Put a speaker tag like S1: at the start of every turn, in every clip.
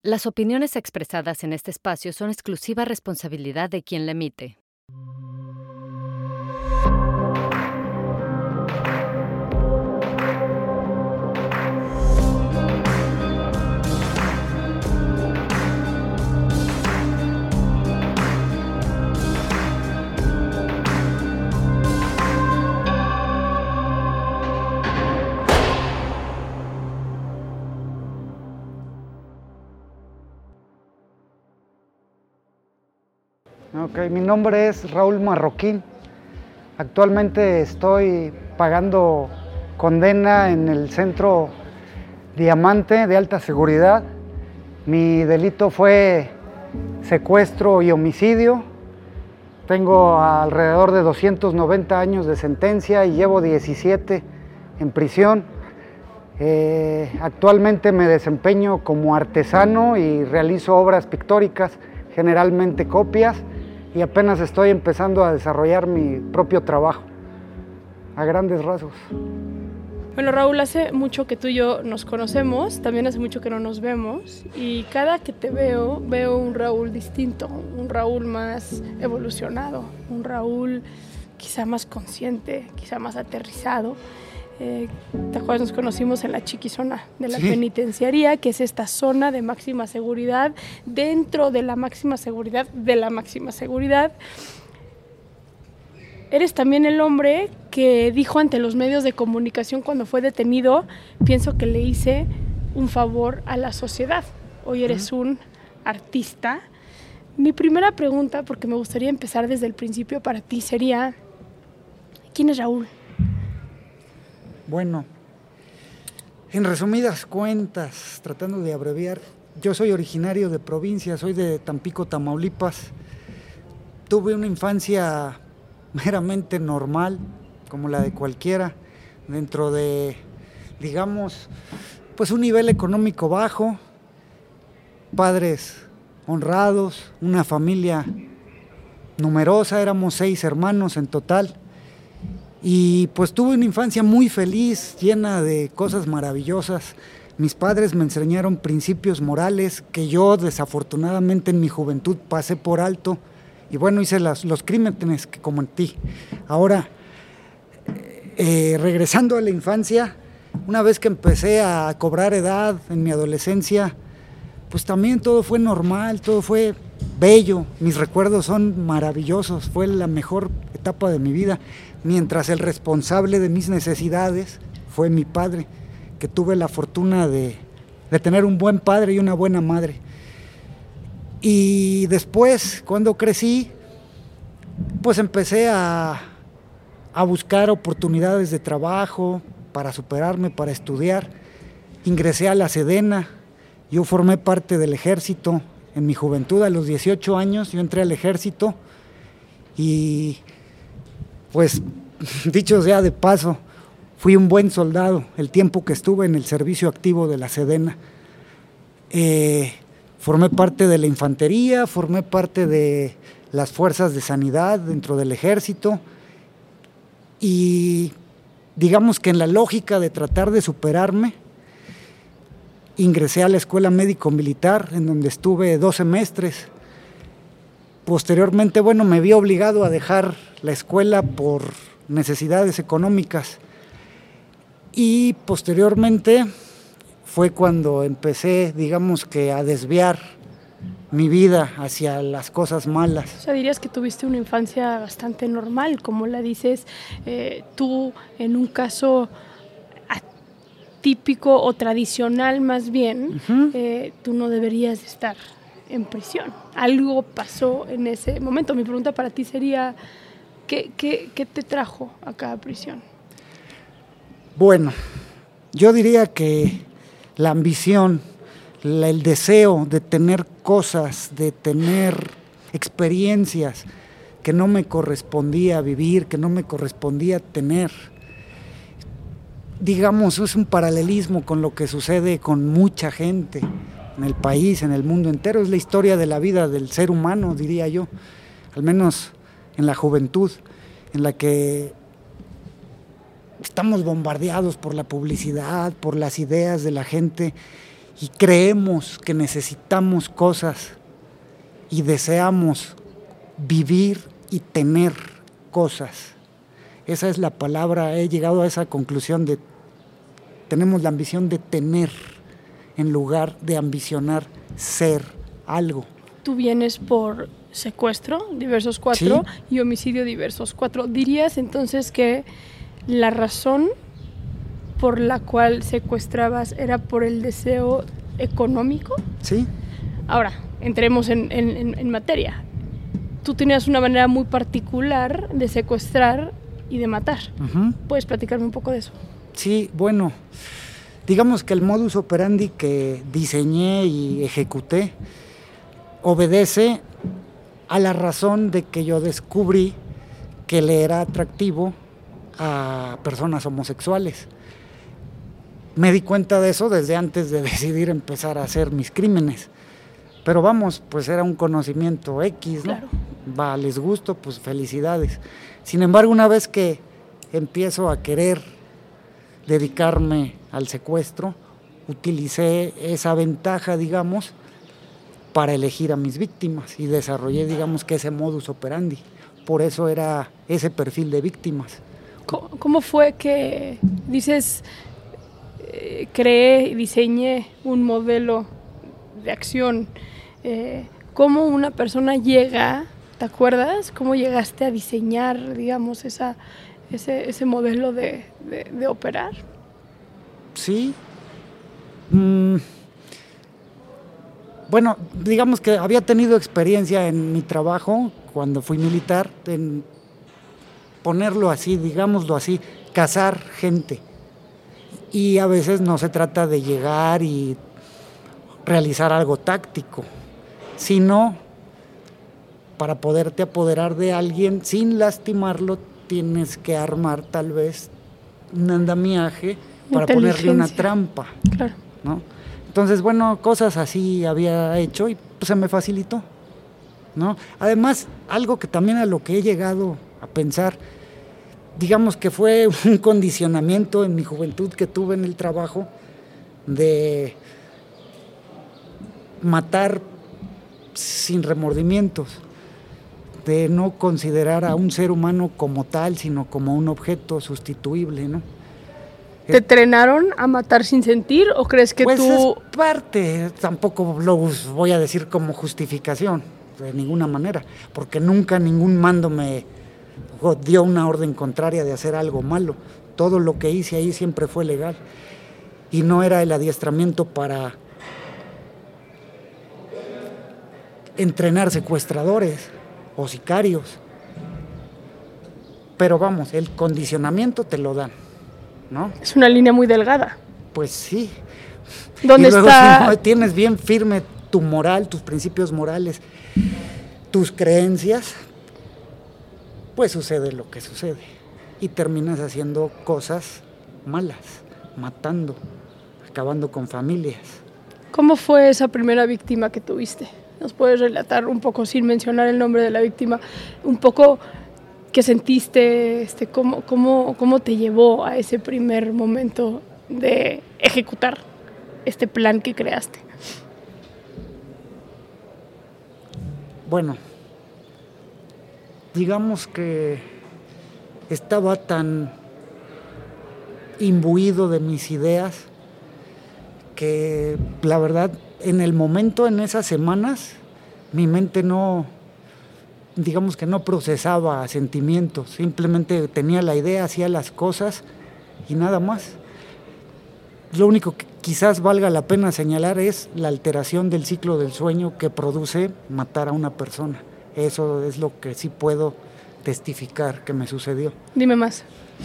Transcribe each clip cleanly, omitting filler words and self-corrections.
S1: Las opiniones expresadas en este espacio son exclusiva responsabilidad de quien la emite.
S2: Mi nombre es Raúl Marroquín. Actualmente estoy pagando condena en el centro Diamante de alta seguridad. Mi delito fue secuestro y homicidio. Tengo alrededor de 290 años de sentencia y llevo 17 en prisión. Actualmente me desempeño como artesano y realizo obras pictóricas, generalmente copias, y apenas estoy empezando a desarrollar mi propio trabajo, a grandes rasgos.
S3: Bueno, Raúl, hace mucho que tú y yo nos conocemos, también hace mucho que no nos vemos, y cada que te veo un Raúl distinto, un Raúl más evolucionado, un Raúl quizá más consciente, quizá más aterrizado. ¿Te acuerdas? Nos conocimos en la chiquizona de la penitenciaría, que es esta zona de máxima seguridad, dentro de la máxima seguridad de la máxima seguridad. Eres también el hombre que dijo ante los medios de comunicación cuando fue detenido: pienso que le hice un favor a la sociedad. Hoy eres un artista. Mi primera pregunta, porque me gustaría empezar desde el principio para ti, sería: ¿quién es Raúl?
S2: Bueno, en resumidas cuentas, tratando de abreviar, yo soy originario de provincia, soy de Tampico, Tamaulipas. Tuve una infancia meramente normal, como la de cualquiera, dentro de, digamos, pues un nivel económico bajo, padres honrados, una familia numerosa, éramos 6 hermanos en total. Y pues tuve una infancia muy feliz, llena de cosas maravillosas. Mis padres me enseñaron principios morales que yo desafortunadamente en mi juventud pasé por alto. Y bueno, hice los crímenes que cometí. Ahora, regresando a la infancia, una vez que empecé a cobrar edad en mi adolescencia, pues también todo fue normal, todo fue bello. Mis recuerdos son maravillosos, fue la mejor etapa de mi vida. Mientras el responsable de mis necesidades fue mi padre, que tuve la fortuna de tener un buen padre y una buena madre. Y después, cuando crecí, pues empecé a buscar oportunidades de trabajo para superarme, para estudiar. Ingresé a la Sedena, yo formé parte del ejército en mi juventud. A los 18 años yo entré al ejército y pues, dicho sea de paso, fui un buen soldado el tiempo que estuve en el servicio activo de la Sedena. Formé parte de la infantería, formé parte de las fuerzas de sanidad dentro del ejército y digamos que en la lógica de tratar de superarme, ingresé a la Escuela Médico Militar, en donde estuve 2 semestres. Posteriormente, me vi obligado a dejar la escuela por necesidades económicas y posteriormente fue cuando empecé, digamos que a desviar mi vida hacia las cosas malas.
S3: O sea, dirías que tuviste una infancia bastante normal, como la dices tú, en un caso atípico o tradicional más bien. Tú no deberías estar en prisión. Algo pasó en ese momento. Mi pregunta para ti sería: ¿qué te trajo a cada prisión?
S2: Bueno, yo diría que la ambición, el deseo de tener cosas, de tener experiencias que no me correspondía vivir, que no me correspondía tener. Digamos, es un paralelismo con lo que sucede con mucha gente en el país, en el mundo entero. Es la historia de la vida del ser humano, diría yo, al menos en la juventud, en la que estamos bombardeados por la publicidad, por las ideas de la gente, y creemos que necesitamos cosas y deseamos vivir y tener cosas. Esa es la palabra, he llegado a esa conclusión de tenemos la ambición de tener en lugar de ambicionar ser algo.
S3: Tú vienes por secuestro, diversos 4, sí, y homicidio, diversos 4. ¿Dirías entonces que la razón por la cual secuestrabas era por el deseo económico?
S2: Sí.
S3: Ahora, entremos en materia. Tú tenías una manera muy particular de secuestrar y de matar. Uh-huh. ¿Puedes platicarme un poco de eso?
S2: Sí, bueno, digamos que el modus operandi que diseñé y ejecuté obedece a la razón de que yo descubrí que le era atractivo a personas homosexuales. Me di cuenta de eso desde antes de decidir empezar a hacer mis crímenes. Pero vamos, pues era un conocimiento X, ¿no?
S3: Claro.
S2: Va, les gusto, pues felicidades. Sin embargo, una vez que empiezo a querer dedicarme al secuestro, utilicé esa ventaja, digamos, para elegir a mis víctimas y desarrollé, digamos, que ese modus operandi. Por eso era ese perfil de víctimas.
S3: ¿Cómo fue que dices, creé y diseñé un modelo de acción? ¿Cómo una persona llega, te acuerdas? ¿Cómo llegaste a diseñar, digamos, ese modelo de operar?
S2: Sí. Bueno, digamos que había tenido experiencia en mi trabajo cuando fui militar, en ponerlo así, digámoslo así, cazar gente. Y a veces no se trata de llegar y realizar algo táctico, sino para poderte apoderar de alguien sin lastimarlo, tienes que armar tal vez un andamiaje para ponerle una trampa.
S3: Claro.
S2: ¿No? Entonces, bueno, cosas así había hecho y pues, se me facilitó, ¿no? Además, algo que también a lo que he llegado a pensar, digamos que fue un condicionamiento en mi juventud que tuve en el trabajo de matar sin remordimientos, de no considerar a un ser humano como tal, sino como un objeto sustituible, ¿no?
S3: ¿Te entrenaron a matar sin sentir o crees que
S2: pues
S3: tú...?
S2: Es parte, tampoco lo voy a decir como justificación, de ninguna manera, porque nunca ningún mando me dio una orden contraria de hacer algo malo. Todo lo que hice ahí siempre fue legal y no era el adiestramiento para entrenar secuestradores o sicarios. Pero vamos, el condicionamiento te lo dan, ¿no?
S3: Es una línea muy delgada.
S2: Pues sí.
S3: ¿Dónde
S2: luego,
S3: está?
S2: Si no tienes bien firme tu moral, tus principios morales, tus creencias, pues sucede lo que sucede. Y terminas haciendo cosas malas, matando, acabando con familias. ¿
S3: ¿Cómo fue esa primera víctima que tuviste? ¿Nos puedes relatar un poco, sin mencionar el nombre de la víctima, un poco qué sentiste, cómo te llevó a ese primer momento de ejecutar este plan que creaste?
S2: Bueno, digamos que estaba tan imbuido de mis ideas que la verdad en el momento, en esas semanas, mi mente no, digamos que no procesaba sentimientos, simplemente tenía la idea, hacía las cosas y nada más. Lo único que quizás valga la pena señalar es la alteración del ciclo del sueño que produce matar a una persona. Eso es lo que sí puedo testificar que me sucedió.
S3: Dime más,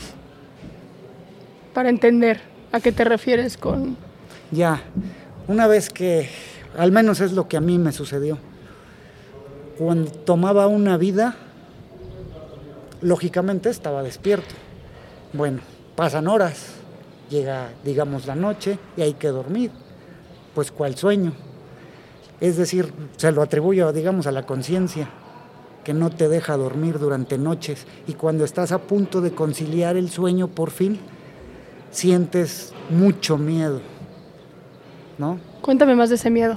S3: para entender a qué te refieres con...
S2: Ya, una vez que, al menos es lo que a mí me sucedió, cuando tomaba una vida, lógicamente estaba despierto. Bueno, pasan horas, llega, digamos, la noche y hay que dormir. Pues, ¿cuál sueño? Es decir, se lo atribuyo, digamos, a la conciencia, que no te deja dormir durante noches. Y cuando estás a punto de conciliar el sueño, por fin, sientes mucho miedo, ¿no?
S3: Cuéntame más de ese miedo.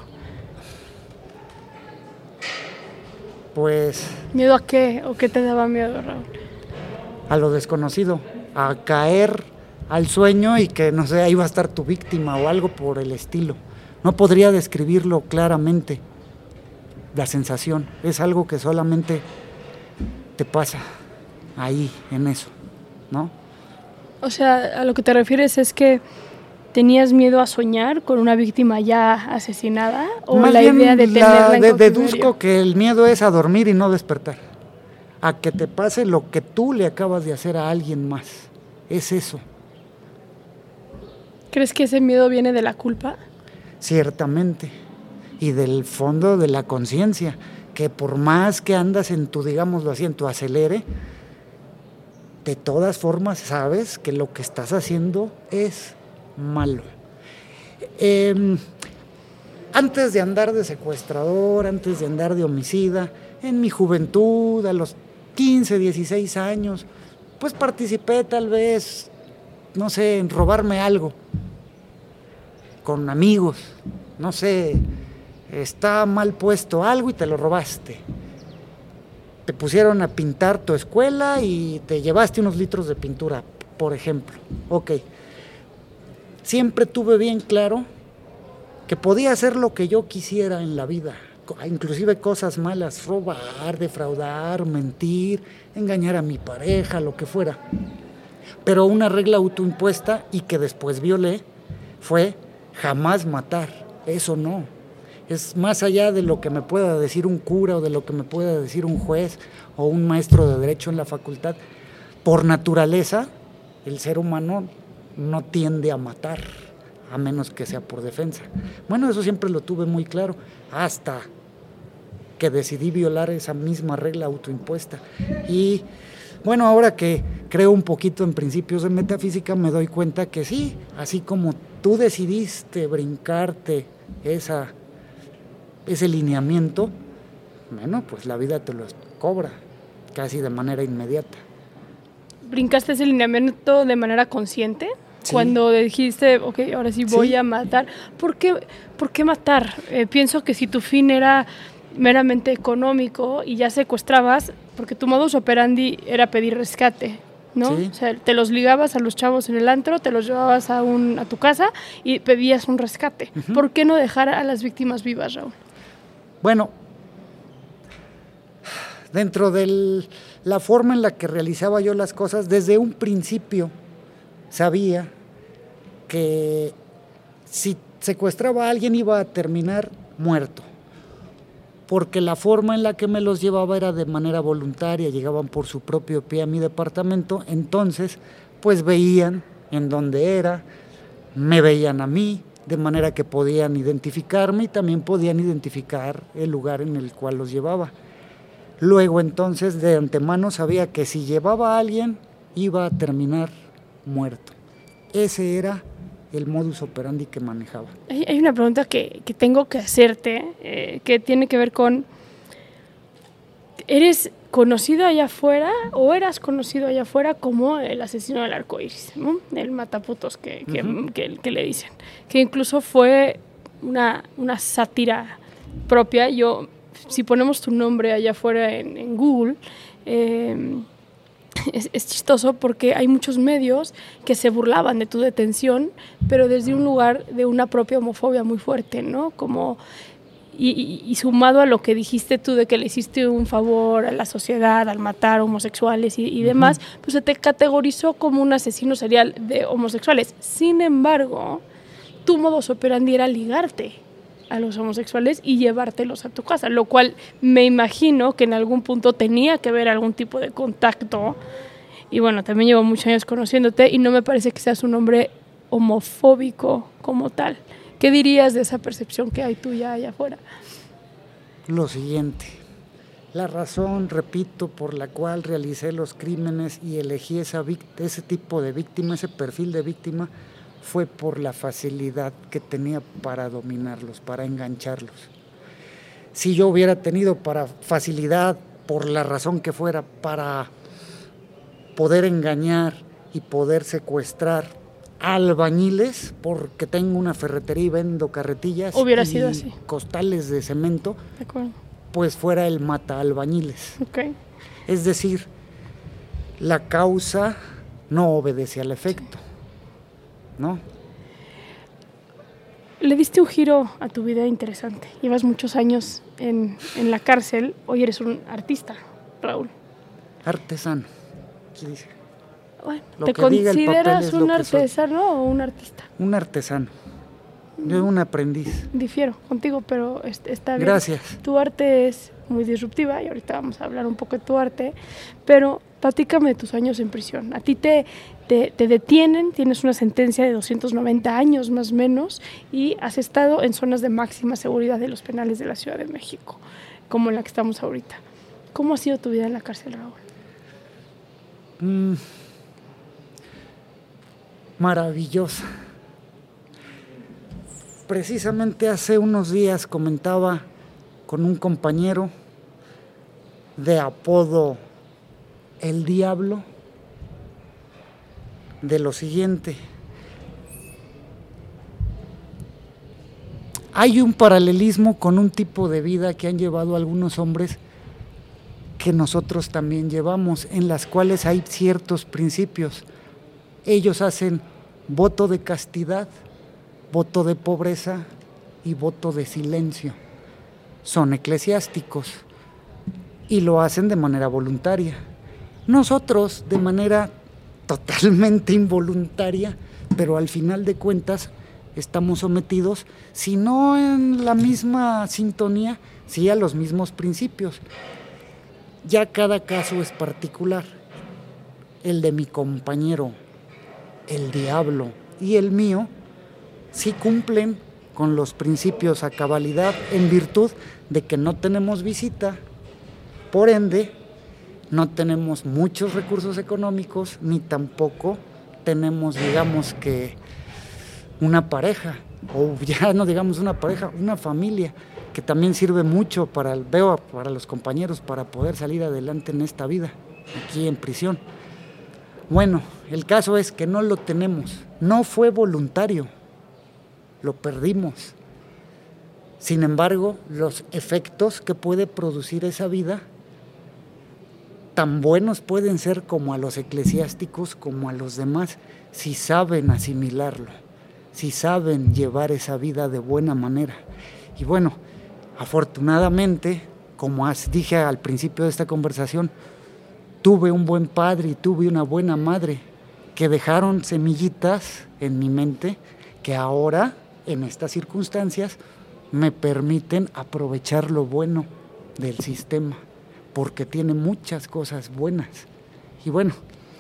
S2: Pues...
S3: ¿Miedo a qué? ¿O qué te daba miedo, Raúl?
S2: a lo desconocido, a caer al sueño y que, no sé, ahí va a estar tu víctima o algo por el estilo. No podría describirlo claramente, la sensación. Es algo que solamente te pasa ahí, en eso, ¿no?
S3: O sea, a lo que te refieres es que ¿tenías miedo a soñar con una víctima ya asesinada? ¿O
S2: Más
S3: la
S2: bien
S3: idea de tenerla en cautiverio?
S2: deduzco que el miedo es a dormir y no despertar. A que te pase lo que tú le acabas de hacer a alguien más. Es eso.
S3: ¿Crees que ese miedo viene de la culpa?
S2: Ciertamente. Y del fondo de la conciencia. Que por más que andas en tu, digámoslo así, en tu acelere, de todas formas sabes que lo que estás haciendo es malo. Antes de andar de secuestrador, antes de andar de homicida, en mi juventud, a los 15, 16 años, pues participé tal vez, no sé, en robarme algo con amigos, no sé, está mal puesto algo y te lo robaste. Te pusieron a pintar tu escuela y te llevaste unos litros de pintura, por ejemplo. Ok. Siempre tuve bien claro que podía hacer lo que yo quisiera en la vida, inclusive cosas malas, robar, defraudar, mentir, engañar a mi pareja, lo que fuera. Pero una regla autoimpuesta y que después violé fue jamás matar. Eso no. Es más allá de lo que me pueda decir un cura o de lo que me pueda decir un juez o un maestro de derecho en la facultad. Por naturaleza, el ser humano no tiende a matar, a menos que sea por defensa. Bueno, eso siempre lo tuve muy claro, hasta que decidí violar esa misma regla autoimpuesta. Y bueno, ahora que creo un poquito en principios de metafísica, me doy cuenta que sí, así como tú decidiste brincarte ese lineamiento, bueno, pues la vida te lo cobra casi de manera inmediata.
S3: ¿Brincaste ese lineamiento de manera consciente? Sí. Cuando dijiste, ok, ahora sí voy a matar. ¿Por qué matar? Pienso que si tu fin era meramente económico y ya secuestrabas, porque tu modus operandi era pedir rescate, ¿no? Sí. O sea, te los ligabas a los chavos en el antro, te los llevabas a tu casa y pedías un rescate. Uh-huh. ¿Por qué no dejar a las víctimas vivas, Raúl?
S2: Bueno, dentro de la forma en la que realizaba yo las cosas, desde un principio sabía que si secuestraba a alguien iba a terminar muerto, porque la forma en la que me los llevaba era de manera voluntaria, llegaban por su propio pie a mi departamento, entonces pues veían en dónde era, me veían a mí, de manera que podían identificarme y también podían identificar el lugar en el cual los llevaba. Luego entonces de antemano sabía que si llevaba a alguien iba a terminar muerto. Ese era el modus operandi que manejaba.
S3: Hay una pregunta que tengo que hacerte, que tiene que ver con, ¿eres conocido allá afuera o eras conocido allá afuera como el asesino del arco iris, ¿no? El mataputos que le dicen? Que incluso fue una sátira propia. Si ponemos tu nombre allá afuera en Google, es chistoso porque hay muchos medios que se burlaban de tu detención, pero desde un lugar de una propia homofobia muy fuerte, ¿no? Como, y sumado a lo que dijiste tú de que le hiciste un favor a la sociedad al matar homosexuales y demás, pues se te categorizó como un asesino serial de homosexuales. Sin embargo, tu modus operandi era ligarte a los homosexuales y llevártelos a tu casa, lo cual me imagino que en algún punto tenía que haber algún tipo de contacto. Y bueno, también llevo muchos años conociéndote y no me parece que seas un hombre homofóbico como tal. ¿Qué dirías de esa percepción que hay tuya allá afuera?
S2: Lo siguiente, la razón, repito, por la cual realicé los crímenes y elegí ese tipo de víctima, ese perfil de víctima, fue por la facilidad que tenía para dominarlos, para engancharlos. Si yo hubiera tenido facilidad, por la razón que fuera, para poder engañar y poder secuestrar albañiles, porque tengo una ferretería y vendo carretillas
S3: Hubiera
S2: y
S3: sido así.
S2: costales de cemento,
S3: De acuerdo.
S2: pues fuera el mata albañiles.
S3: Ok.
S2: Es decir, la causa no obedece al efecto, ¿no?
S3: Le diste un giro a tu vida interesante. Llevas muchos años en la cárcel. Hoy eres un artista, Raúl.
S2: Artesano, ¿qué dice?
S3: Bueno,
S2: Lo
S3: ¿te
S2: que diga el papel
S3: consideras
S2: es lo
S3: un
S2: que soy.
S3: artesano o un artista?
S2: Un artesano, yo un aprendiz.
S3: Difiero contigo, pero está bien.
S2: Gracias.
S3: Tu arte es muy disruptiva y ahorita vamos a hablar un poco de tu arte, pero platícame de tus años en prisión. A ti te detienen, tienes una sentencia de 290 años más o menos y has estado en zonas de máxima seguridad de los penales de la Ciudad de México, como en la que estamos ahorita. ¿Cómo ha sido tu vida en la cárcel, Raúl?
S2: Maravillosa. Precisamente hace unos días comentaba con un compañero de apodo El Diablo de lo siguiente. Hay un paralelismo con un tipo de vida que han llevado algunos hombres que nosotros también llevamos, en las cuales hay ciertos principios. Ellos hacen voto de castidad, voto de pobreza y voto de silencio. Son eclesiásticos y lo hacen de manera voluntaria. Nosotros de manera totalmente involuntaria, pero al final de cuentas estamos sometidos, si no en la misma sintonía, sí a los mismos principios. Ya cada caso es particular. El de mi compañero, el Diablo, y el mío, sí cumplen con los principios a cabalidad en virtud de que no tenemos visita, por ende, no tenemos muchos recursos económicos, ni tampoco tenemos, digamos que, una pareja, o ya no digamos una pareja, una familia, que también sirve mucho para los compañeros para poder salir adelante en esta vida, aquí en prisión. Bueno, el caso es que no lo tenemos, no fue voluntario, lo perdimos. Sin embargo, los efectos que puede producir esa vida, tan buenos pueden ser como a los eclesiásticos como a los demás, si saben asimilarlo, si saben llevar esa vida de buena manera. Y bueno, afortunadamente, como dije al principio de esta conversación, tuve un buen padre y tuve una buena madre que dejaron semillitas en mi mente que ahora, en estas circunstancias, me permiten aprovechar lo bueno del sistema, porque tiene muchas cosas buenas. Y bueno,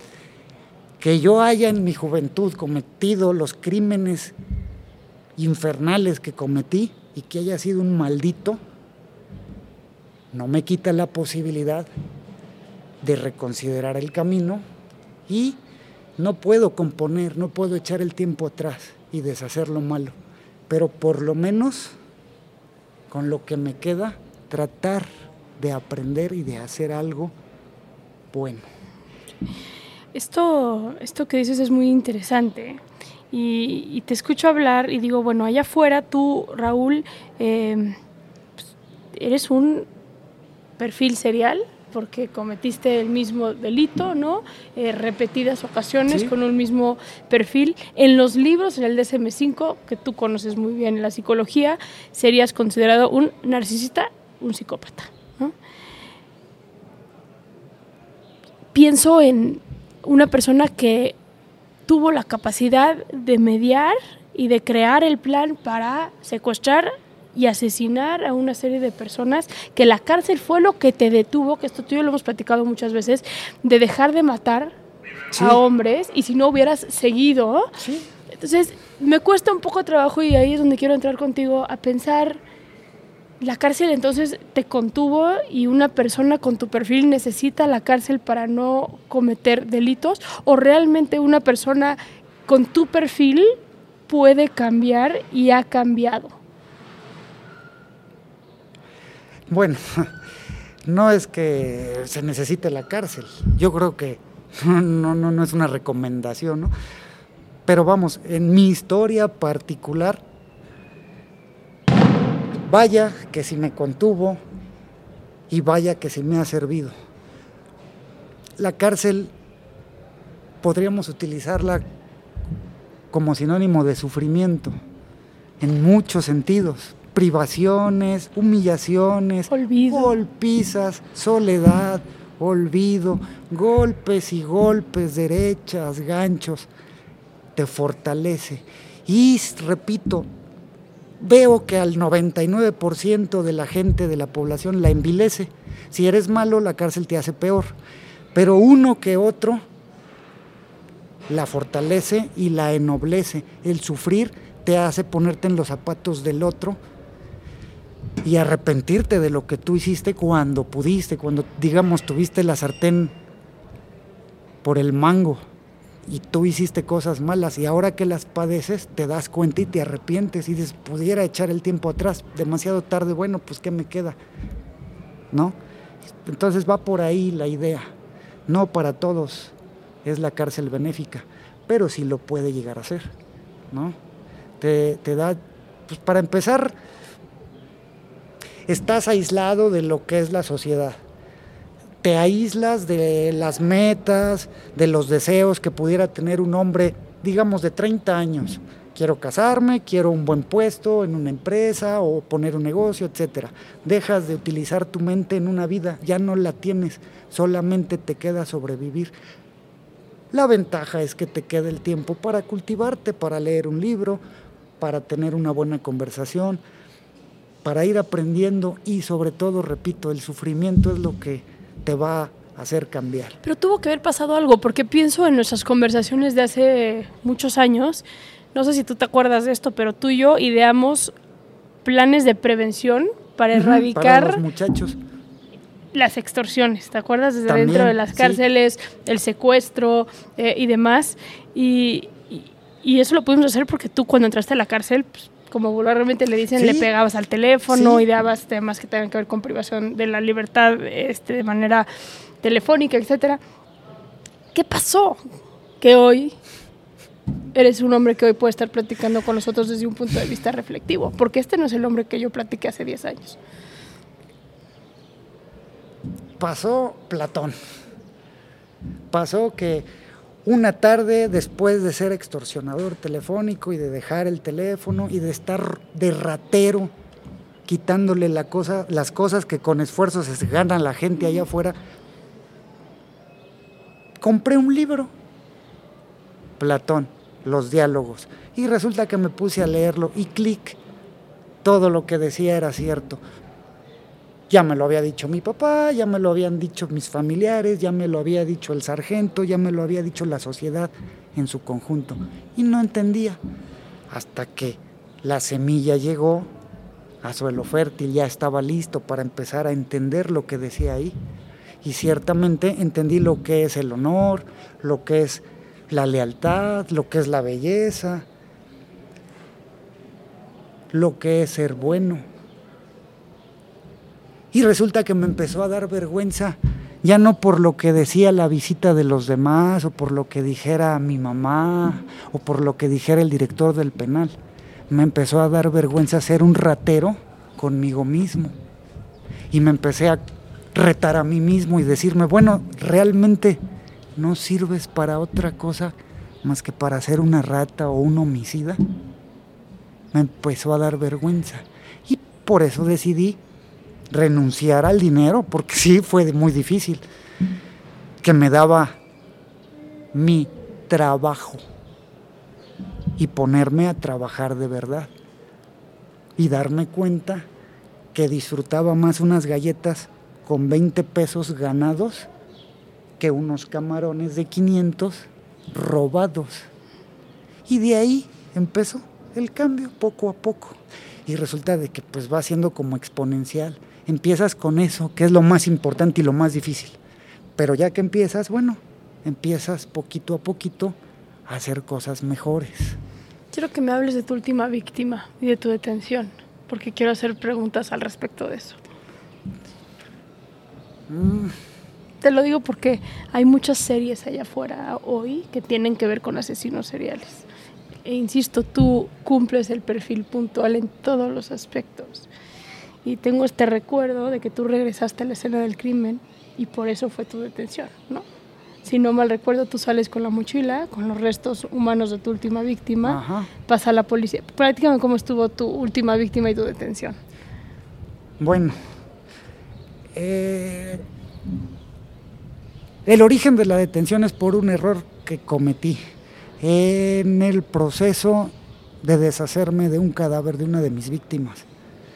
S2: que yo haya en mi juventud cometido los crímenes infernales que cometí y que haya sido un maldito, no me quita la posibilidad de reconsiderar el camino, y no puedo componer, no puedo echar el tiempo atrás y deshacer lo malo, pero por lo menos con lo que me queda tratar de aprender y de hacer algo bueno.
S3: Esto que dices es muy interesante y te escucho hablar y digo, bueno, allá afuera tú, Raúl, eres un perfil serial porque cometiste el mismo delito, ¿no? Repetidas ocasiones, sí, con un mismo perfil. En los libros, en el DSM-5, que tú conoces muy bien en la psicología, serías considerado un narcisista, un psicópata, ¿no? Pienso en una persona que tuvo la capacidad de mediar y de crear el plan para secuestrar y asesinar a una serie de personas, que la cárcel fue lo que te detuvo, que esto tú y yo lo hemos platicado muchas veces, de dejar de matar, sí, a hombres, y si no hubieras seguido. Sí. Entonces, me cuesta un poco de trabajo, y ahí es donde quiero entrar contigo, a pensar, la cárcel entonces te contuvo y una persona con tu perfil necesita la cárcel para no cometer delitos, o realmente una persona con tu perfil puede cambiar y ha cambiado.
S2: Bueno, no es que se necesite la cárcel, yo creo que no es una recomendación, ¿no? Pero vamos, en mi historia particular, vaya que si me contuvo y vaya que si me ha servido. La cárcel podríamos utilizarla como sinónimo de sufrimiento, en muchos sentidos. Privaciones, humillaciones,
S3: olvido,
S2: golpizas, soledad, olvido, golpes y golpes, derechas, ganchos, te fortalece. Y repito, veo que al 99% de la gente de la población la envilece. Si eres malo, la cárcel te hace peor, pero uno que otro la fortalece y la ennoblece. El sufrir te hace ponerte en los zapatos del otro y arrepentirte de lo que tú hiciste cuando pudiste, cuando, digamos, tuviste la sartén por el mango y tú hiciste cosas malas y ahora que las padeces te das cuenta y te arrepientes y dices, pudiera echar el tiempo atrás, demasiado tarde, bueno, pues ¿qué me queda? ¿No? Entonces va por ahí la idea. No para todos es la cárcel benéfica, pero sí lo puede llegar a ser, ¿no? Te da, pues para empezar, estás aislado de lo que es la sociedad. Te aíslas de las metas, de los deseos que pudiera tener un hombre, digamos, de 30 años. Quiero casarme, quiero un buen puesto en una empresa o poner un negocio, etcétera. Dejas de utilizar tu mente en una vida, ya no la tienes, solamente te queda sobrevivir. La ventaja es que te queda el tiempo para cultivarte, para leer un libro, para tener una buena conversación, para ir aprendiendo y sobre todo, repito, el sufrimiento es lo que te va a hacer cambiar.
S3: Pero tuvo que haber pasado algo, porque pienso en nuestras conversaciones de hace muchos años, no sé si tú te acuerdas de esto, pero tú y yo ideamos planes de prevención para erradicar
S2: para los muchachos.
S3: Las extorsiones, ¿te acuerdas? Desde
S2: También,
S3: dentro de las cárceles, sí. El secuestro y demás. Y eso lo pudimos hacer porque tú cuando entraste a la cárcel, pues, como vulgarmente le dicen, sí, le pegabas al teléfono, sí, y dabas temas que tengan que ver con privación de la libertad de manera telefónica, etcétera. ¿Qué pasó? Que hoy eres un hombre que hoy puede estar platicando con nosotros desde un punto de vista reflexivo, porque este no es el hombre que yo platiqué hace 10 años.
S2: Pasó Platón. Pasó que una tarde, después de ser extorsionador telefónico y de dejar el teléfono y de estar de ratero, quitándole las cosas que con esfuerzo se ganan la gente allá afuera, compré un libro, Platón, los diálogos, y resulta que me puse a leerlo y clic, todo lo que decía era cierto. Ya me lo había dicho mi papá, ya me lo habían dicho mis familiares, ya me lo había dicho el sargento, ya me lo había dicho la sociedad en su conjunto. Y no entendía, hasta que la semilla llegó a suelo fértil, ya estaba listo para empezar a entender lo que decía ahí. Y ciertamente entendí lo que es el honor, lo que es la lealtad, lo que es la belleza, lo que es ser bueno. Y resulta que me empezó a dar vergüenza, ya no por lo que decía la visita de los demás, o por lo que dijera mi mamá, o por lo que dijera el director del penal. Me empezó a dar vergüenza ser un ratero conmigo mismo. Y me empecé a retar a mí mismo y decirme, bueno, realmente no sirves para otra cosa más que para ser una rata o un homicida. Me empezó a dar vergüenza. Y por eso decidí renunciar al dinero, porque sí fue muy difícil, que me daba mi trabajo y ponerme a trabajar de verdad y darme cuenta que disfrutaba más unas galletas con 20 pesos ganados que unos camarones de 500 robados. Y de ahí empezó el cambio poco a poco y resulta de que pues va siendo como exponencial. Empiezas con eso, que es lo más importante y lo más difícil. Pero ya que empiezas, bueno, empiezas poquito a poquito a hacer cosas mejores.
S3: Quiero que me hables de tu última víctima y de tu detención, porque quiero hacer preguntas al respecto de eso. Te lo digo porque hay muchas series allá afuera hoy que tienen que ver con asesinos seriales. E insisto, tú cumples el perfil puntual en todos los aspectos. Y tengo este recuerdo de que tú regresaste a la escena del crimen y por eso fue tu detención, ¿no? Si no mal recuerdo, tú sales con la mochila, con los restos humanos de tu última víctima,
S2: Ajá.
S3: pasa a la policía. Prácticamente, ¿cómo estuvo tu última víctima y tu detención?
S2: Bueno, el origen de la detención es por un error que cometí en el proceso de deshacerme de un cadáver de una de mis víctimas.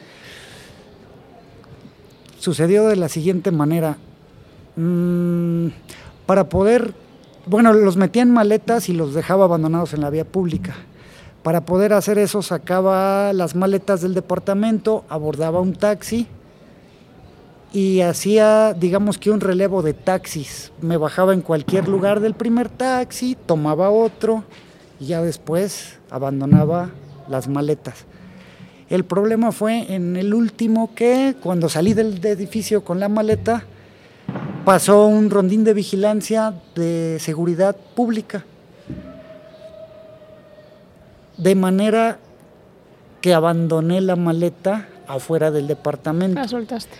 S2: Sucedió de la siguiente manera. Para poder, los metía en maletas y los dejaba abandonados en la vía pública. Para poder hacer eso sacaba las maletas del departamento, abordaba un taxi y hacía, digamos que un relevo de taxis. Me bajaba en cualquier lugar del primer taxi, tomaba otro y ya después abandonaba las maletas. El problema fue en el último que, cuando salí del edificio con la maleta, pasó un rondín de vigilancia de seguridad pública. De manera que abandoné la maleta afuera del departamento.
S3: La soltaste.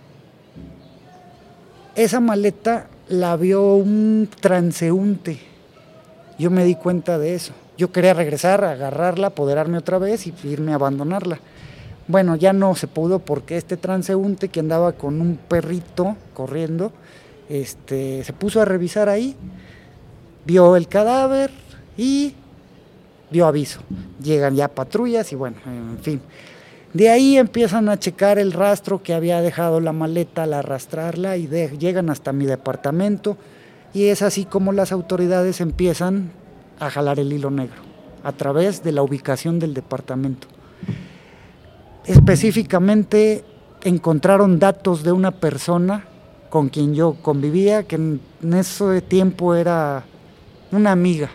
S2: Esa maleta la vio un transeúnte. Yo me di cuenta de eso. Yo quería regresar, agarrarla, apoderarme otra vez y irme a abandonarla. Bueno, ya no se pudo porque este transeúnte que andaba con un perrito corriendo, se puso a revisar ahí, vio el cadáver y dio aviso. Llegan ya patrullas y bueno, en fin. De ahí empiezan a checar el rastro que había dejado la maleta al arrastrarla y llegan hasta mi departamento y es así como las autoridades empiezan a jalar el hilo negro a través de la ubicación del departamento. Específicamente encontraron datos de una persona con quien yo convivía, que en ese tiempo era una amiga.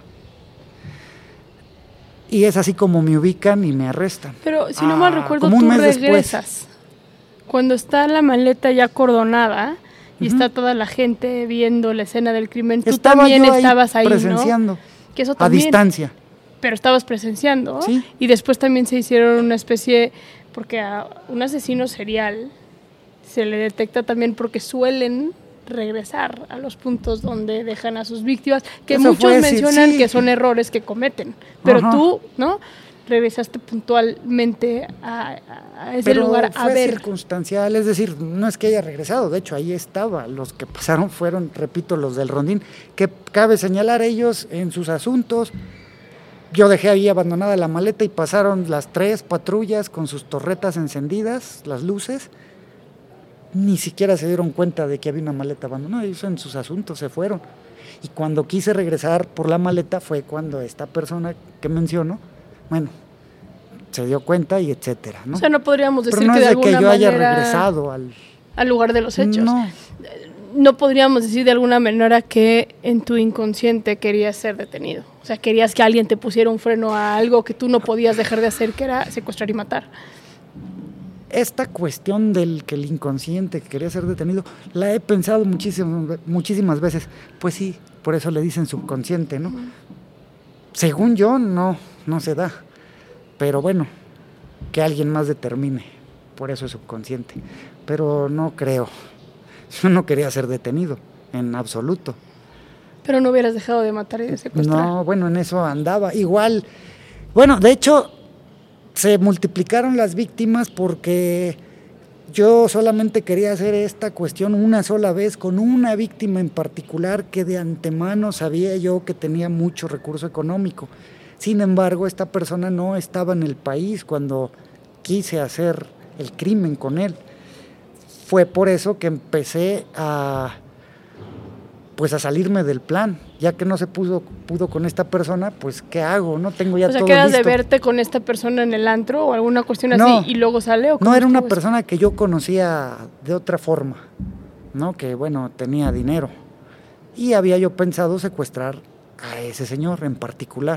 S2: Y es así como me ubican y me arrestan.
S3: Pero si no mal recuerdo,
S2: como
S3: tú
S2: un mes
S3: regresas.
S2: después.
S3: Cuando está la maleta ya acordonada y está toda la gente viendo la escena del crimen, tú también estabas ahí,
S2: presenciando,
S3: ¿no? Que eso también,
S2: a distancia.
S3: Pero estabas presenciando.
S2: Sí.
S3: Y después también se hicieron una especie, porque a un asesino serial se le detecta también porque suelen regresar a los puntos donde dejan a sus víctimas, que
S2: Eso
S3: muchos mencionan
S2: sí,
S3: que son errores que cometen, pero
S2: Ajá.
S3: tú, ¿no? Regresaste puntualmente a ese lugar a
S2: fue
S3: ver.
S2: circunstancial, es decir, no es que haya regresado, de hecho ahí estaba, los que pasaron fueron, repito, los del rondín, que cabe señalar ellos en sus asuntos. Yo dejé ahí abandonada la maleta y pasaron las 3 patrullas con sus torretas encendidas, las luces, ni siquiera se dieron cuenta de que había una maleta abandonada, ellos en sus asuntos se fueron. Y cuando quise regresar por la maleta fue cuando esta persona que menciono, bueno, se dio cuenta y etcétera, ¿no?
S3: O sea, no podríamos decir
S2: Pero no
S3: que
S2: es
S3: de
S2: de que
S3: alguna
S2: yo haya
S3: manera
S2: regresado
S3: al lugar de los hechos.
S2: No,
S3: No podríamos decir de alguna manera que en tu inconsciente querías ser detenido. O sea, querías que alguien te pusiera un freno a algo que tú no podías dejar de hacer, que era secuestrar y matar.
S2: esta cuestión del que el inconsciente que quería ser detenido, la he pensado muchísimas veces. Pues sí, por eso le dicen subconsciente, ¿no? Según yo, no se da. Pero bueno, que alguien más determine, por eso es subconsciente. Pero no creo. Yo no quería ser detenido, en absoluto.
S3: Pero no hubieras dejado de matar y de secuestrar.
S2: No, bueno, en eso andaba. Igual, bueno, de hecho, se multiplicaron las víctimas porque yo solamente quería hacer esta cuestión una sola vez con una víctima en particular que de antemano sabía yo que tenía mucho recurso económico. Sin embargo, esta persona no estaba en el país cuando quise hacer el crimen con él. Fue por eso que empecé a salirme del plan, ya que no se pudo con esta persona, pues ¿qué hago? No tengo ya todo listo.
S3: O sea, ¿quedas de verte con esta persona en el antro o alguna cuestión
S2: No,
S3: así y luego sale? ¿O
S2: no, era una
S3: eso?
S2: persona que yo conocía de otra forma, ¿no? Que bueno, tenía dinero y había yo pensado secuestrar a ese señor en particular,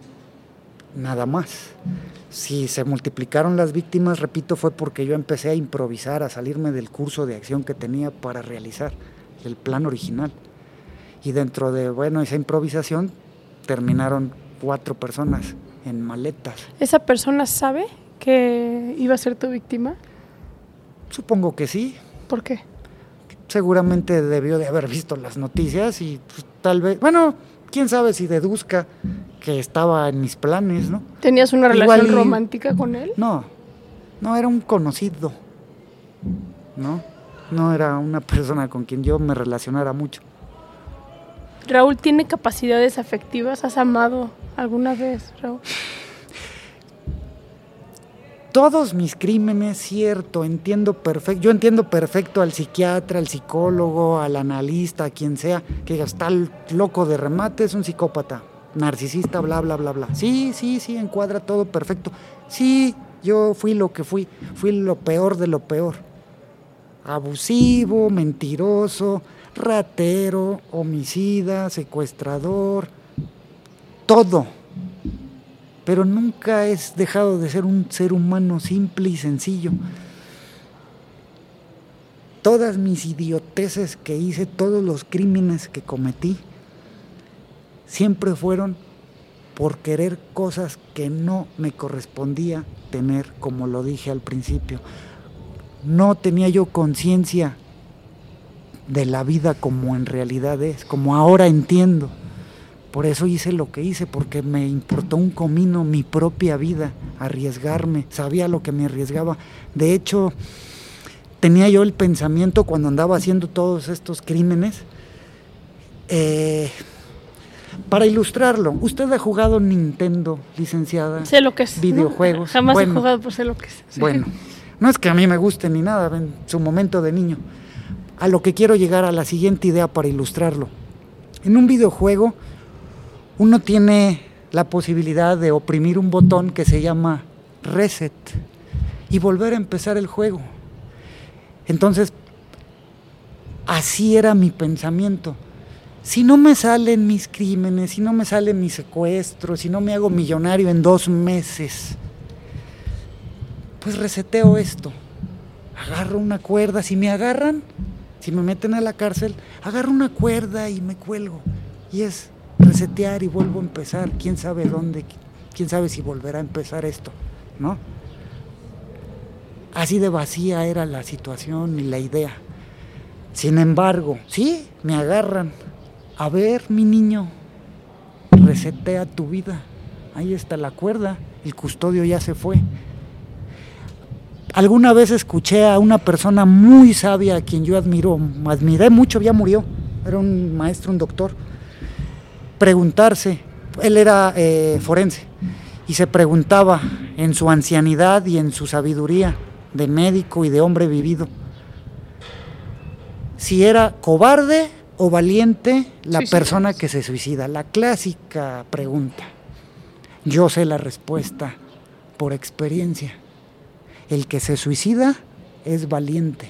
S2: nada más. Si se multiplicaron las víctimas, repito, fue porque yo empecé a improvisar, a salirme del curso de acción que tenía para realizar el plan original. Y dentro de, esa improvisación terminaron 4 personas en maletas.
S3: ¿Esa persona sabe que iba a ser tu víctima?
S2: Supongo que sí.
S3: ¿Por qué?
S2: Seguramente debió de haber visto las noticias y pues, tal vez, bueno, quién sabe si deduzca que estaba en mis planes, ¿no?
S3: ¿Tenías una
S2: Igual
S3: relación romántica con él?
S2: No, era un conocido, no era una persona con quien yo me relacionara mucho.
S3: ¿Raúl tiene capacidades afectivas? ¿Has amado alguna vez, Raúl?
S2: Todos mis crímenes, cierto, yo entiendo perfecto al psiquiatra, al psicólogo, al analista, a quien sea, que está loco de remate, es un psicópata, narcisista, bla, bla, bla, bla. Sí, encuadra todo perfecto. Sí, yo fui lo que fui lo peor de lo peor. Abusivo, mentiroso, ratero, homicida, secuestrador, todo. Pero nunca he dejado de ser un ser humano simple y sencillo. Todas mis idioteces que hice, todos los crímenes que cometí, siempre fueron por querer cosas que no me correspondía tener, como lo dije al principio. No tenía yo conciencia de la vida como en realidad es, como ahora entiendo. Por eso hice lo que hice, porque me importó un comino mi propia vida, arriesgarme, sabía lo que me arriesgaba. De hecho, tenía yo el pensamiento cuando andaba haciendo todos estos crímenes, para ilustrarlo. ¿Usted ha jugado Nintendo, licenciada?
S3: Sé lo que es.
S2: Videojuegos.
S3: ¿No? Jamás he jugado, pero sé lo que es. Sí.
S2: Bueno, no es que a mí me guste ni nada, en su momento de niño. A lo que quiero llegar, a la siguiente idea para ilustrarlo. En un videojuego, uno tiene la posibilidad de oprimir un botón que se llama reset y volver a empezar el juego. Entonces, así era mi pensamiento. Si no me salen mis crímenes, si no me salen mis secuestros, si no me hago millonario en 2 meses, pues reseteo esto. Agarro una cuerda, si me agarran, si me meten a la cárcel, agarro una cuerda y me cuelgo. Y es resetear y vuelvo a empezar. Quién sabe dónde, quién sabe si volverá a empezar esto, ¿no? Así de vacía era la situación y la idea. Sin embargo, sí, me agarran. A ver, mi niño, resetea tu vida. Ahí está la cuerda, el custodio ya se fue. Alguna vez escuché a una persona muy sabia a quien yo admiré mucho, ya murió, era un maestro, un doctor, preguntarse, él era forense, y se preguntaba en su ancianidad y en su sabiduría de médico y de hombre vivido, si era cobarde o valiente la persona que se suicida. La clásica pregunta. Yo sé la respuesta por experiencia. El que se suicida es valiente,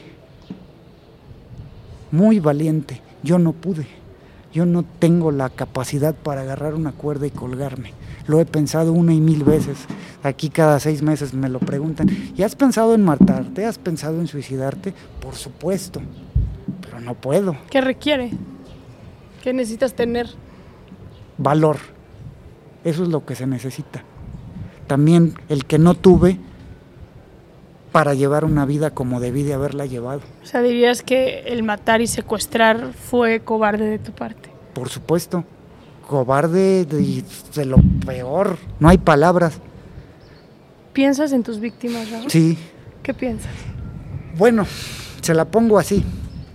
S2: muy valiente. Yo no pude, yo no tengo la capacidad para agarrar una cuerda y colgarme. Lo he pensado 1 y 1000 veces. Aquí cada 6 meses me lo preguntan. ¿Y has pensado en matarte? ¿Has pensado en suicidarte? Por supuesto, pero no puedo.
S3: ¿Qué requiere? ¿Qué necesitas tener?
S2: Valor. Eso es lo que se necesita. También el que no tuve para llevar una vida como debí de haberla llevado.
S3: O sea, dirías que el matar y secuestrar fue cobarde de tu parte.
S2: Por supuesto, cobarde de lo peor, no hay palabras.
S3: ¿Piensas en tus víctimas, Raúl?
S2: Sí.
S3: ¿Qué piensas?
S2: Bueno, se la pongo así.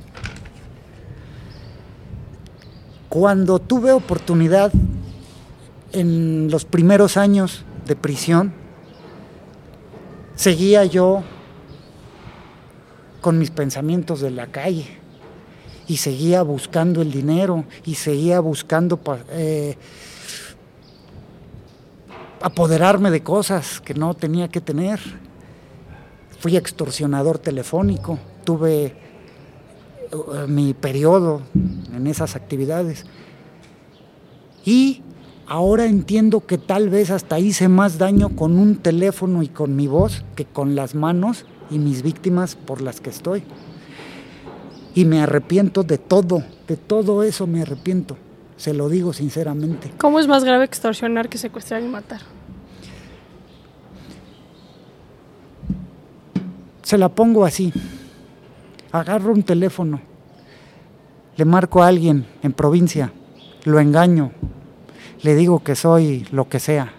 S2: Cuando tuve oportunidad en los primeros años de prisión, seguía yo con mis pensamientos de la calle y seguía buscando el dinero y seguía buscando apoderarme de cosas que no tenía que tener. Fui extorsionador telefónico, tuve mi periodo en esas actividades y ahora entiendo que tal vez hasta hice más daño con un teléfono y con mi voz que con las manos y mis víctimas por las que estoy. Y me arrepiento de todo eso me arrepiento, se lo digo sinceramente.
S3: ¿Cómo es más grave extorsionar que secuestrar y matar?
S2: se la pongo así. Agarro un teléfono, le marco a alguien en provincia, lo engaño, le digo que soy lo que sea.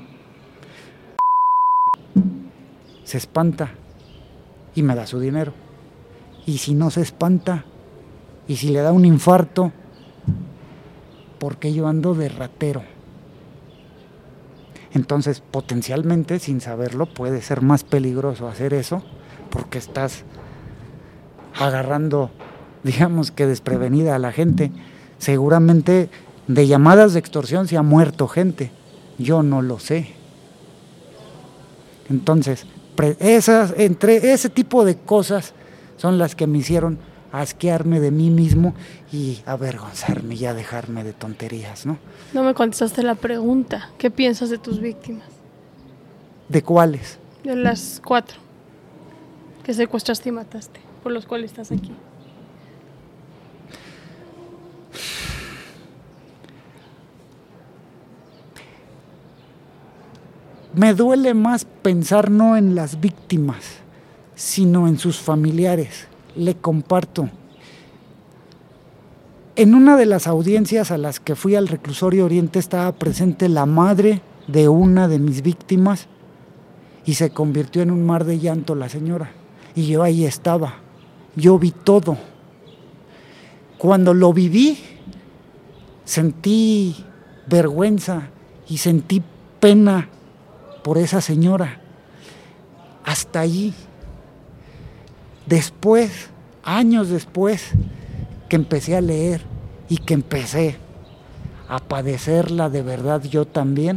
S2: Se espanta y me da su dinero. Y si no se espanta, y si le da un infarto, porque yo ando de ratero. Entonces, potencialmente, sin saberlo, puede ser más peligroso hacer eso, porque estás agarrando, digamos que desprevenida a la gente. Seguramente de llamadas de extorsión se ha muerto gente, yo no lo sé. Entonces, entre ese tipo de cosas son las que me hicieron asquearme de mí mismo y avergonzarme y a dejarme de tonterías, ¿no?
S3: No me contestaste la pregunta. ¿Qué piensas de tus víctimas?
S2: ¿De cuáles?
S3: De las 4 que secuestraste y mataste, por los cuales estás aquí.
S2: Me duele más pensar no en las víctimas, sino en sus familiares. Le comparto. En una de las audiencias a las que fui al Reclusorio Oriente estaba presente la madre de una de mis víctimas y se convirtió en un mar de llanto la señora. Y yo ahí estaba. Yo vi todo. Cuando lo viví, sentí vergüenza y sentí pena por esa señora. Hasta allí. Después, años después, que empecé a leer y que empecé a padecerla de verdad yo también,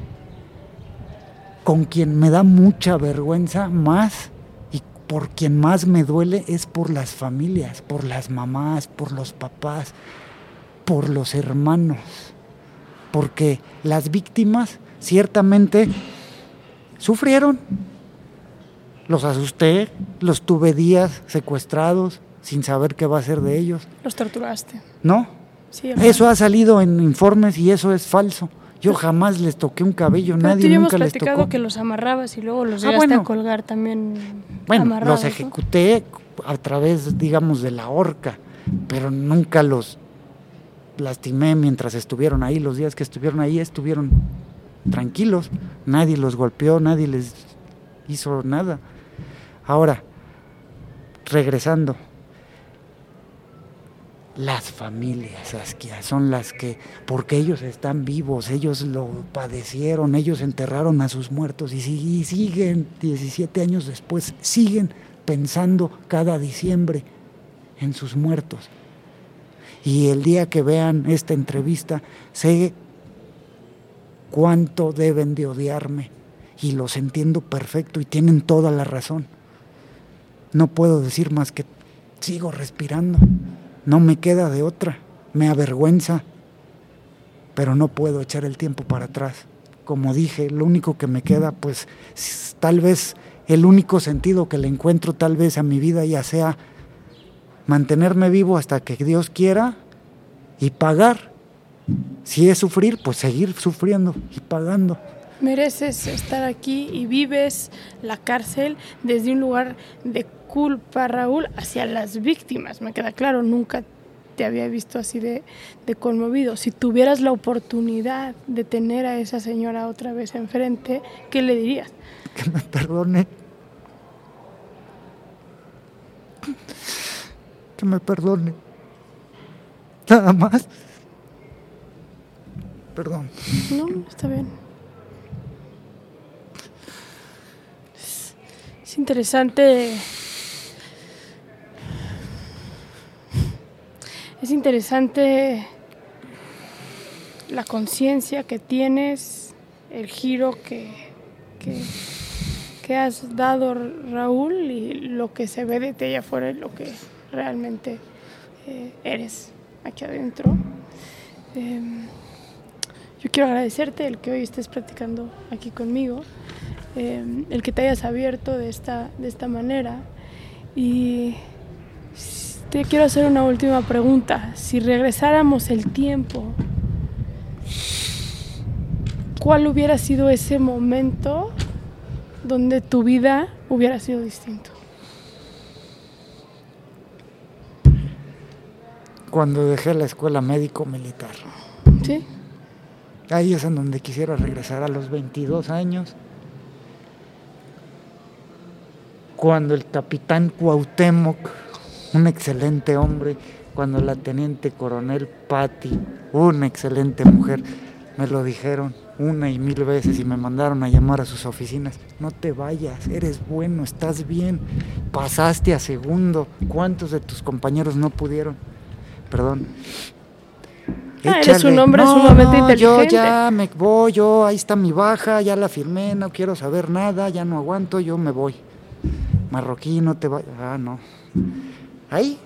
S2: con quien me da mucha vergüenza más y por quien más me duele es por las familias, por las mamás, por los papás, por los hermanos, porque las víctimas ciertamente sufrieron. Los asusté, los tuve días secuestrados sin saber qué va a ser de ellos.
S3: ¿Los torturaste?
S2: ¿No?
S3: Sí,
S2: eso ha salido en informes y eso es falso. Yo jamás les toqué un cabello,
S3: pero
S2: nadie nunca les tocó.
S3: Tú ya hemos platicado que los amarrabas y luego los llegaste a colgar también amarrados.
S2: Los ejecuté a través, digamos, de la horca, pero nunca los lastimé mientras estuvieron ahí. Los días que estuvieron ahí estuvieron tranquilos, nadie los golpeó, nadie les hizo nada. Ahora, regresando, las familias, Saskia, son las que, porque ellos están vivos, ellos lo padecieron, ellos enterraron a sus muertos y siguen, 17 años después, siguen pensando cada diciembre en sus muertos. Y el día que vean esta entrevista, sé cuánto deben de odiarme y los entiendo perfecto y tienen toda la razón. No puedo decir más que sigo respirando, no me queda de otra, me avergüenza, pero no puedo echar el tiempo para atrás. Como dije, lo único que me queda, pues tal vez el único sentido que le encuentro tal vez a mi vida ya sea mantenerme vivo hasta que Dios quiera y pagar. Si es sufrir, pues seguir sufriendo y pagando.
S3: Mereces estar aquí y vives la cárcel desde un lugar de culpa, Raúl, hacia las víctimas. Me queda claro, nunca te había visto así de conmovido. Si tuvieras la oportunidad de tener a esa señora otra vez enfrente, ¿qué le dirías?
S2: Que me perdone. Que me perdone. Nada más. Perdón.
S3: No, está bien. Es interesante. Es interesante la conciencia que tienes, el giro que has dado, Raúl, y lo que se ve de ti allá afuera y lo que realmente eres aquí adentro. Yo quiero agradecerte el que hoy estés platicando aquí conmigo, el que te hayas abierto de esta manera. Y te quiero hacer una última pregunta. Si regresáramos el tiempo, ¿cuál hubiera sido ese momento donde tu vida hubiera sido distinto?
S2: cuando dejé la escuela médico-militar.
S3: ¿Sí?
S2: Ahí es en donde quisiera regresar a los 22 años. Cuando el capitán Cuauhtémoc, un excelente hombre, cuando la teniente coronel Patti, una excelente mujer, me lo dijeron 1 y 1000 veces y me mandaron a llamar a sus oficinas. No te vayas, eres bueno, estás bien, pasaste a segundo. ¿Cuántos de tus compañeros no pudieron? Perdón.
S3: Eres un hombre sumamente inteligente.
S2: Yo ya me voy, ahí está mi baja, ya la firmé, no quiero saber nada, ya no aguanto, yo me voy. Marroquí, no te vayas. No. Ahí.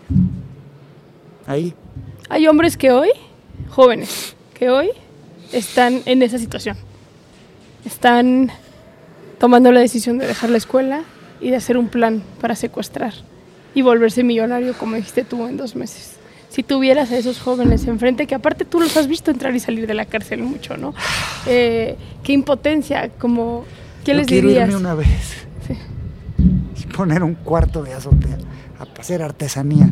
S3: Hay hombres que hoy, jóvenes, que hoy están en esa situación. Están tomando la decisión de dejar la escuela y de hacer un plan para secuestrar y volverse millonario, como dijiste tú, en 2 meses. Si tuvieras a esos jóvenes enfrente, que aparte tú los has visto entrar y salir de la cárcel mucho, ¿no? Qué impotencia, como, ¿qué les dirías?
S2: Quiero irme una vez.
S3: Sí.
S2: Y poner un cuarto de azotea a hacer artesanías.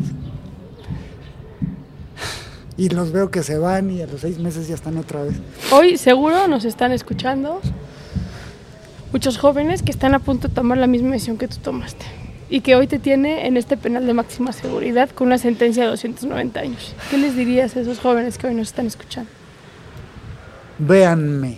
S2: Y los veo que se van y a los 6 meses ya están otra vez.
S3: Hoy seguro nos están escuchando muchos jóvenes que están a punto de tomar la misma decisión que tú tomaste y que hoy te tiene en este penal de máxima seguridad con una sentencia de 290 años. ¿Qué les dirías a esos jóvenes que hoy nos están escuchando?
S2: Véanme.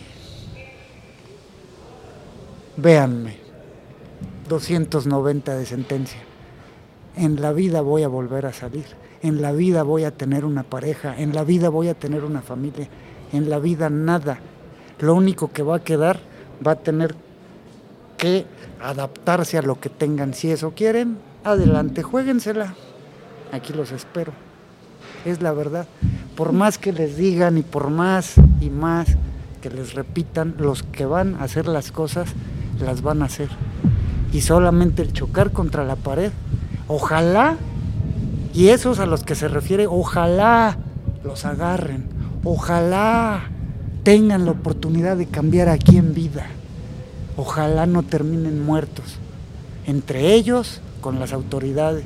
S2: 290 de sentencia. En la vida voy a volver a salir. En la vida voy a tener una pareja. En la vida voy a tener una familia. En la vida nada. Lo único que va a quedar va a tener que adaptarse a lo que tengan. Si eso quieren, adelante, juéguensela. Aquí los espero. Es la verdad. Por más que les digan y por más y más que les repitan, los que van a hacer las cosas, las van a hacer. Y solamente el chocar contra la pared, ojalá, y esos a los que se refiere, ojalá los agarren, ojalá tengan la oportunidad de cambiar aquí en vida. Ojalá no terminen muertos, entre ellos, con las autoridades.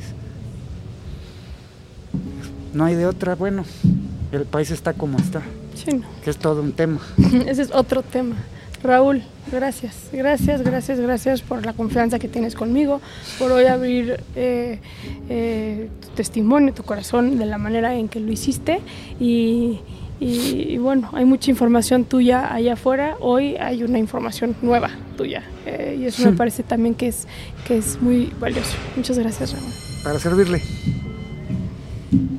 S2: No hay de otra, bueno, el país está como está,
S3: Sí, no.
S2: que es todo un tema.
S3: Ese es otro tema. Raúl, gracias por la confianza que tienes conmigo, por hoy abrir tu testimonio, tu corazón de la manera en que lo hiciste y bueno, hay mucha información tuya allá afuera, hoy hay una información nueva tuya y eso me parece también que es muy valioso. Muchas gracias, Raúl.
S2: Para servirle.